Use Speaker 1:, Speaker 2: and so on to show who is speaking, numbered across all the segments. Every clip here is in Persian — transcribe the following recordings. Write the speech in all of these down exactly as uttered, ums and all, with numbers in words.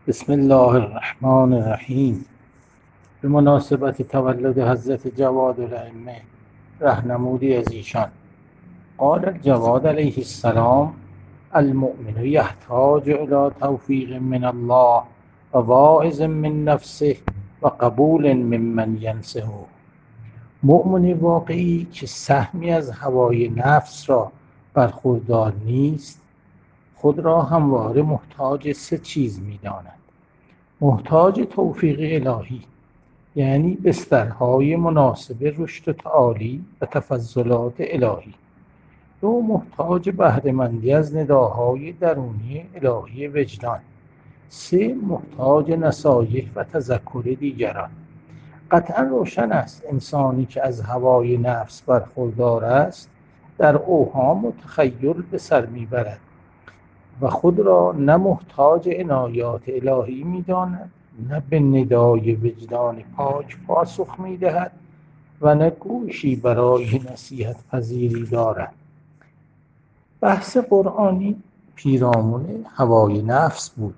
Speaker 1: بسم الله الرحمن الرحیم. به مناسبت تولد حضرت جواد الائمه رهنمودی از ایشان، قال الجواد علیه السلام: المؤمن یحتاج الی توفیق من الله و واعظ من نفسه و قبول ممن ینصحه. مؤمن واقعی که سهمی از هوای نفس را برخوردار نیست، خود را همواره محتاج سه چیز می‌داند: محتاج توفیق الهی، یعنی بسترهای مناسب رشد و تعالی و تفضلات الهی. دو، محتاج بهره‌مندی از نداهای درونی الهی وجدان. سه، محتاج نصایح و تذکر دیگران. قطعا روشن است انسانی که از هوای نفس برخوردار است در اوهام و تخیل به سر میبرد و خود را نه محتاج عنایات الهی می‌داند، نه به ندای وجدان پاک پاسخ می‌دهد و نه گوشی برای نصیحت پذیری دارد. بحث قرآنی پیرامون هوای نفس بود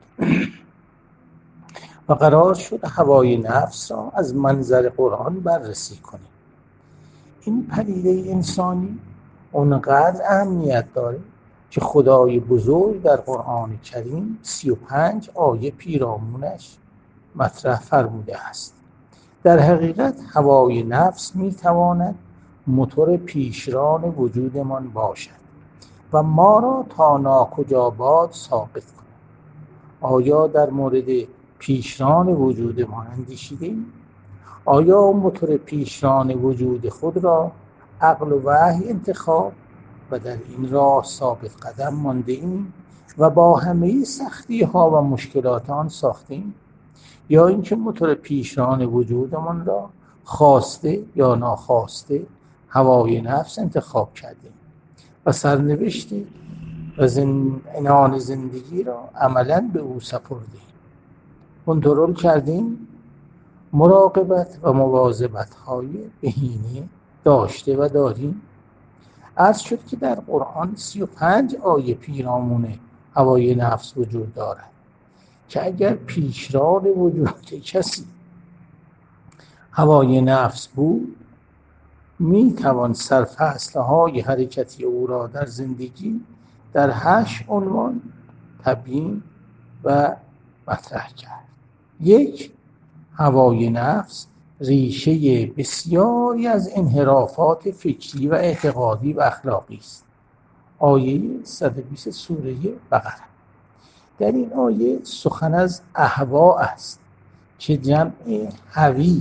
Speaker 1: و قرار شد هوای نفس را از منظر قرآن بررسی کنیم. این پدیده انسانی اونقدر اهمیت داره که خدای بزرگ در قرآن کریم سی و پنج آیه پیرامونش مطرح فرموده است. در حقیقت هوای نفس میتواند موتور پیشران وجودمان باشد و ما را تا ناکجا باد ساقط کند. آیا در مورد پیشران وجودمان اندیشیدیم؟ آیا موتور پیشران وجود خود را عقل و وحی انتخاب و در این راه ثابت قدم مانده ایم و با همه سختی ها و مشکلات آن ساختیم، یا اینکه موتور پیشران وجودمان را خواسته یا ناخواسته هوای نفس انتخاب کردیم و سرنوشت و زن... عنان زندگی را عملاً به او سپردیم؟ کنترل کردیم؟ مراقبت و مواظبت های بهینه داشته و داریم؟ عرض شد که در قرآن سی و پنج آیه پیرامون هوای نفس وجود دارد که اگر پیشران وجود کسی هوای نفس بود، می توان سرفصل‌های حرکتی او را در زندگی در هشت عنوان تبیین و مطرح کرد. یک، هوای نفس ریشه بسیاری از انحرافات فکری و اعتقادی و اخلاقی است. آیه صد و بیست سوره بقره. در این آیه سخن از اهوا است که جمع هوی،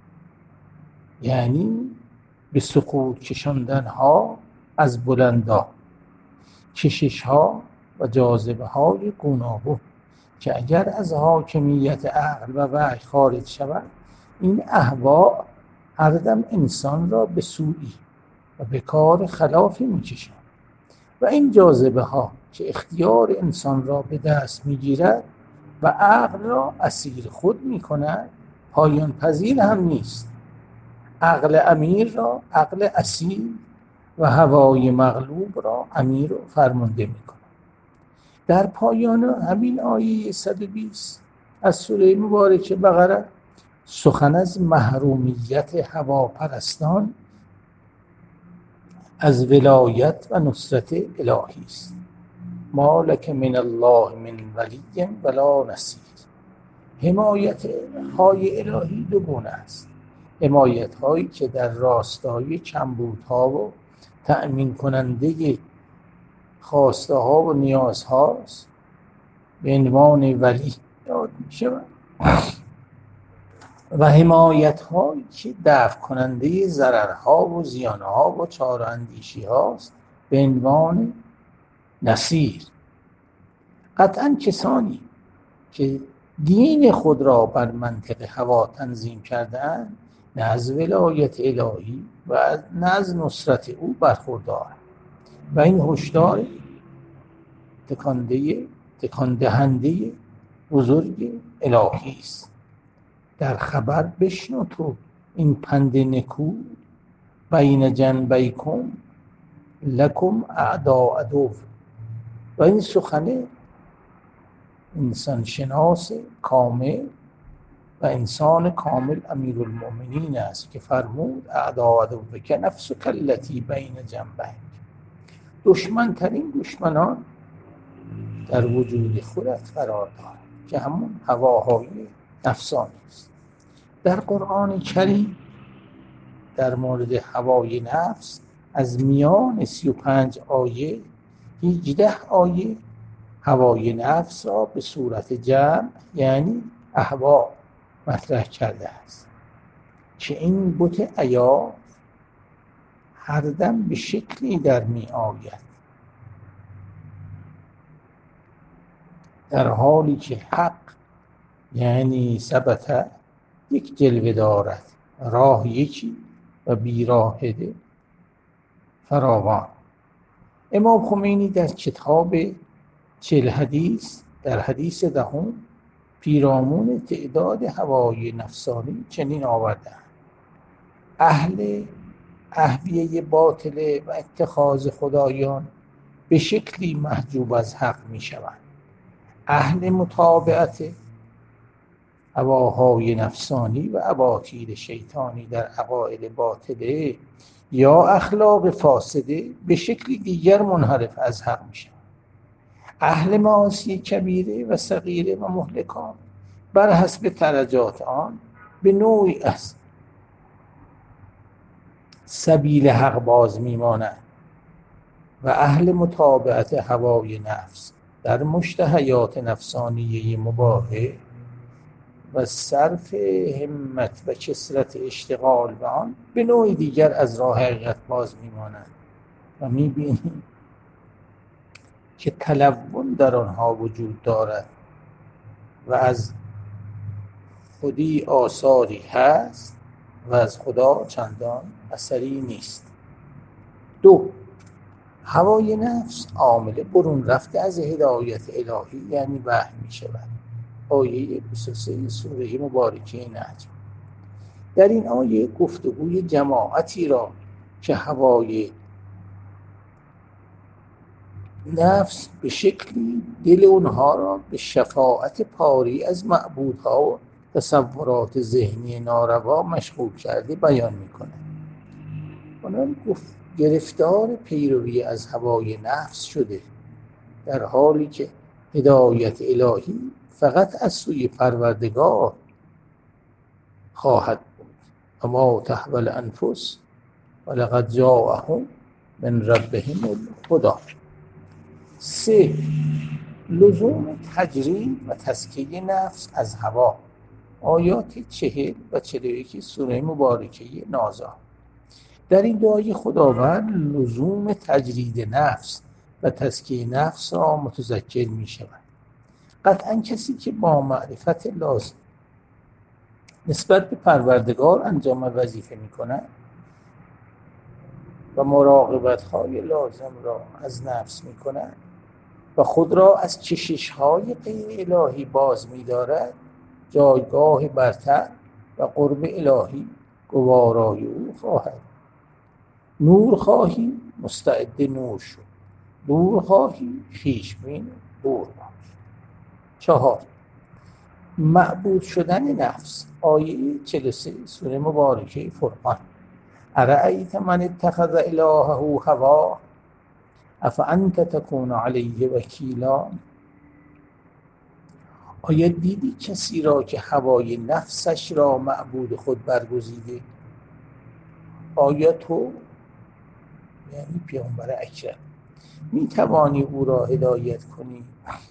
Speaker 1: یعنی به سقوط کشاندن ها از بلندا، کشش ها و جاذبه های گوناگون که اگر از حاکمیت عقل و وحی خارج شود، این اهوا هر دم انسان را به سوی و به کار خلافی می‌کشد و این جاذبه ها که اختیار انسان را به دست می‌گیرد و عقل را اسیر خود می‌کند، پایان پذیر هم نیست. عقل امیر را عقل اسیر و هوای مغلوب را امیر و فرمانده می‌کند. در پایان همین آیه صد و بیست از سوره مبارکه بقره سخن از محرومیت هواپرستان از ولایت و نصرت الهی است. ما لک من الله من ولی ولا نصیر. حمایت های الهی دو گونه است: حمایت هایی که در راستای کمبودها و تأمین کننده خواسته ها و نیاز هاست، به عنوان ولی یاد می شود، و حمایت هایی که دفع کننده ضررها و زیانها و چاره اندیشی هاست، به عنوان نصیر. قطعا کسانی که دین خود را بر منطق هوا تنظیم کردند، نه از ولایت الهی و نه از نصرت او برخوردارند و این هشدار تکانده تکان دهنده بزرگ الهی است. در خبر بشنو تو این پند نکو، بین جنبیکم لکم اعدا عدو. و این سخن انسان شناس کامل و انسان کامل امیرالمؤمنین است که فرمود اعداء عدوک نفسک التی بین جنبیک. دشمن ترین دشمنان در وجود خودت قرار دارد که همون هواهای نفسانی است. در قرآن کریم در مورد هوای نفس از میان سی و پنج آیه هجده آیه هوای نفس را به صورت جمع یعنی اهوا مطرح کرده است که این بت عیار هر دم به شکلی در می آید، در حالی که حق یعنی ثبت یک جلوه دارد، راه یکی و بیراهده فراوان. امام خمینی در کتاب چهل حدیث در حدیث دهم پیرامون تعداد هوای نفسانی چنین آورده: اهل اهویه باطله و اتخاذ خدایان به شکلی محجوب از حق می شوند. اهل متابعت هواهای نفسانی و اباطیل شیطانی در عقاید باطله یا اخلاق فاسده به شکلی دیگر منحرف از حق می شوند. اهل معاصی کبیره و صغیره و مهلکان بر حسب درجات آن به نوعی از سبیل حق باز میمانند و اهل متابعت هوای نفس در مشتهیات نفسانیه مباحه و صرف همت و کثرت اشتغال به آن به نوع دیگر از راه حقیقت باز میمانند و میبینیم که تلون در آنها وجود دارد و از خودی آثاری هست و از خدا چندان اثری نیست. دو، هوای نفس عامل برون رفته از هدایت الهی یعنی وحی می شود. آیه بیست و سه سوره مبارکه نجم. در این آیه گفتگوی جماعتی را که هوای نفس به شکلی دل اونها را به شفاعت پاری از معبودها و تصورات ذهنی ناروا مشغول کرده بیان میکنه. اونم گفت گرفتار پیروی از هوای نفس شده، در حالی که هدایت الهی فقط از سوی پروردگار خواهد بود. اما تحوی الانفس ولقد جاءهم من ربهم الهدی. سه، لزوم تجرید و تزکیه نفس از هوا. آیات چهل و چهل و یک سوره مبارکه نازا. در این دعای خداوند لزوم تجرید نفس و تزکیه نفس را متذکر می شود. قطعا کسی که با معرفت لازم نسبت به پروردگار انجام وظیفه می کند و مراقبت‌های لازم را از نفس می کند و خود را از کشش‌های غیر الهی باز می دارد، جایگاه برتر و قرب الهی گوارای او خواهد. نور خواهی مستعد نور شو، دور خواهی خویشبین دور باش. چهار، معبود شدن نفس. آیه چهل و سه سوره مبارکه فرقان. ارأیت من اتخذ الهه هواه افانت تکون علیه وکیلا. آیا دیدی کسی را که هوای نفسش را معبود خود برگزیده؟ آیا تو یعنی پیامبر اکرم می توانی او را هدایت کنی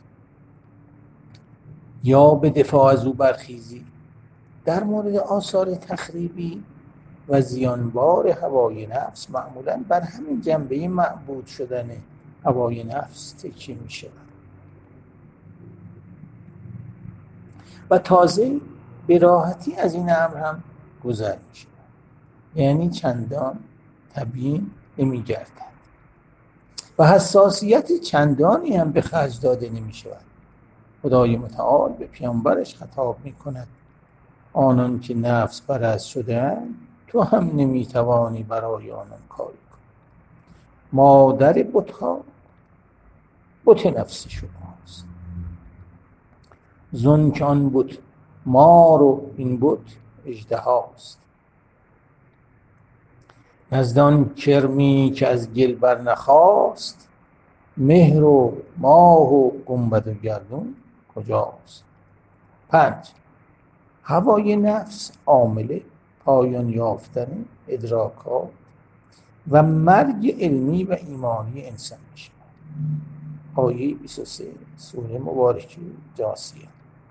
Speaker 1: یا به دفاع از او برخیزی؟ در مورد آثار تخریبی و زیانبار هوای نفس معمولاً بر همین جنبه معبود شدن هوای نفس تکیه می شود و تازه به راحتی از این امر هم گذر می شود، یعنی چندان تبیین نمی گردد و حساسیت چندانی هم به خرج داده نمی شود. خدای متعال به پیامبرش خطاب می کند: آنان که نفس پرست شده‌اند تو هم نمی توانی برای آنان کاری کنی. مادر بت‌ها بت نفس شماست. زن که آن بت مار و این بت اژدهاست. نزد آن کرمی که از گل بر نخاست، مهر و ماه و گنبد و گردون کجاست. پنج، هوای نفس عامل پایان یافتن ادراکات و مرگ علمی و ایمانی انسان میشه. آیه بیست و سه سوره مبارکه جاثیه.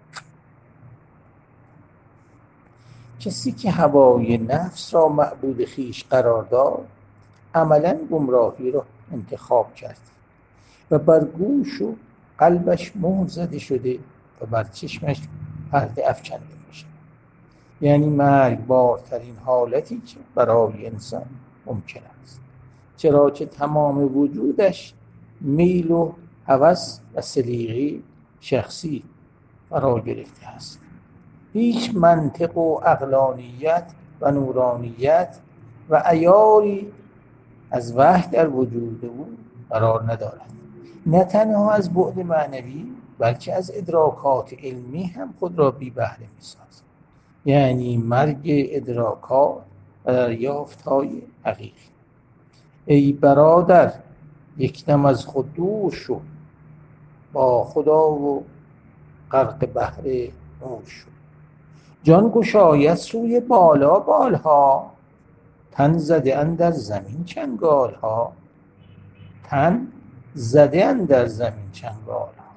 Speaker 1: کسی که هوای نفس را معبود خیش قرار داد عملاً گمراهی را انتخاب کرد و بر گوش و قلبش مهر زده شده و بر چشمش پرده افکنده میشه. یعنی مرگبارترین حالتی که برای انسان ممکن است، چرا که تمام وجودش میل و هوس و سلیقه شخصی فرا گرفته است. هیچ منطق و عقلانیت و نورانیت و عیاری از وحی در وجود او قرار ندارد. نه تنها از بعد معنوی بلکه از ادراکات علمی هم خود را بی بهره می‌سازد. یعنی مرگ ادراکات و دریافت‌های حقیقی. ای برادر یک دم از خود دور شو، با خدا و غرق بحر نور شو. جان گشاید سوی بالا بالها، تن زده اندر زمین چنگال ها. تن زده اندر زمین چنگال ها.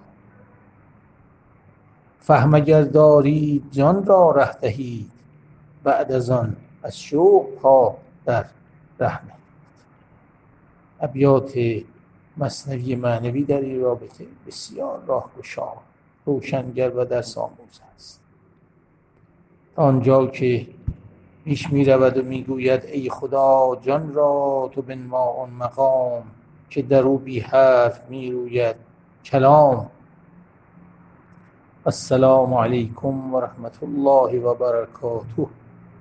Speaker 1: فهم اگر دارید جان را ره دهید، بعد از آن از شوق پا در ره نهید. ابیات مثنوی معنوی در این رابطه بسیار راهگشا، روشنگر و درس آموز است. آنجا که پیش می رود و می گوید ای خدا جان را تو بنما آن مقام، که در او بی حرف می روید کلام. السلام علیکم و رحمت الله و برکاته.